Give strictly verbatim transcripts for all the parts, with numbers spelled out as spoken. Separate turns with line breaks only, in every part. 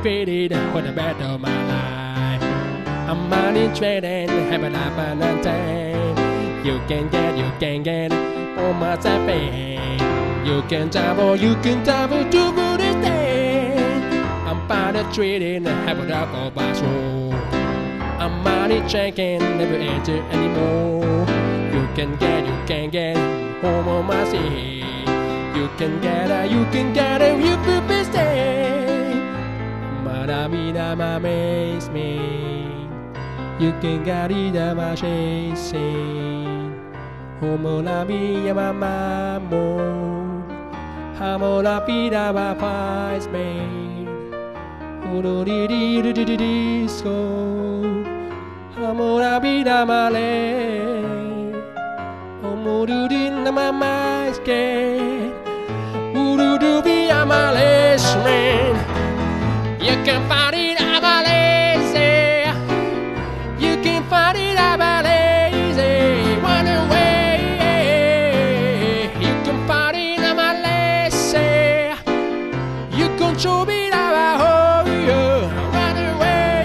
defeated for the battle of my life. I'm money trading, have a life and time. You can get, you can get all my pain. You can travel, you can travel to this day. I'm money trading, have a life of my soul. I'm money checking, never enter anymore. You can get, you can get home on my sea. You can get it, you can get it, you will be stay. Maravilla amaze me. You can get it, I'm chasing. Homo la villa, my more. Hamo la vida, my prize made. Udo di di di di di disco. Hamo la vida, my lay. Homo do di na my mind's gate. Udo do be a my man. You can find it, I'm a lazy. You can find it, I'm a lazy. Run away. You can find it, I'm a lazy. You can show me that I hold you. Run away.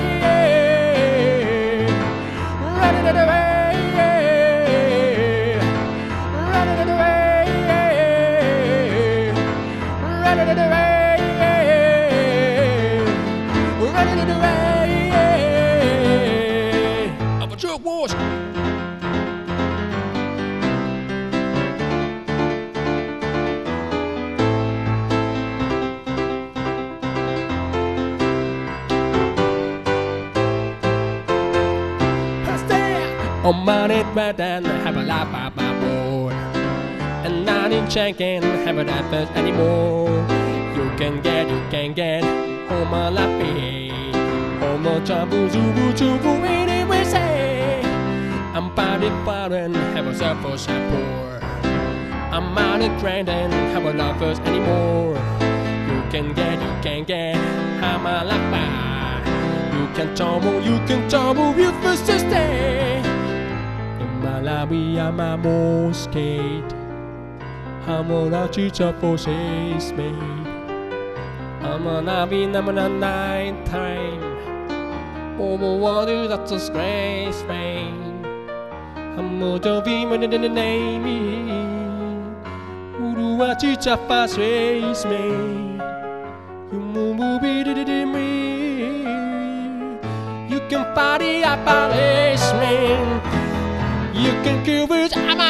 Run it away. Run it away. Run it away. Wars. On money red and have a laugh at my board. And not in checking, have a laugh anymore. You can get, you can get home a lappy. Home a chabu, zubu, chubu, anyway say. I'm body foreign, have a self for support. I'm not in trend and have a lovers anymore. You can get, you can get, I'm a lappa. You can tumble, you can tumble, you first stay. In Malawi, I'm a more skate. I'm a la chicha for says me. I'm a navi, I'm a night time. Over water, that's a disgrace, man. I'm a dovey, man, in the name. Uru, a chicha for says me. You move it in me. You can party up a man. You can kill it, I'm a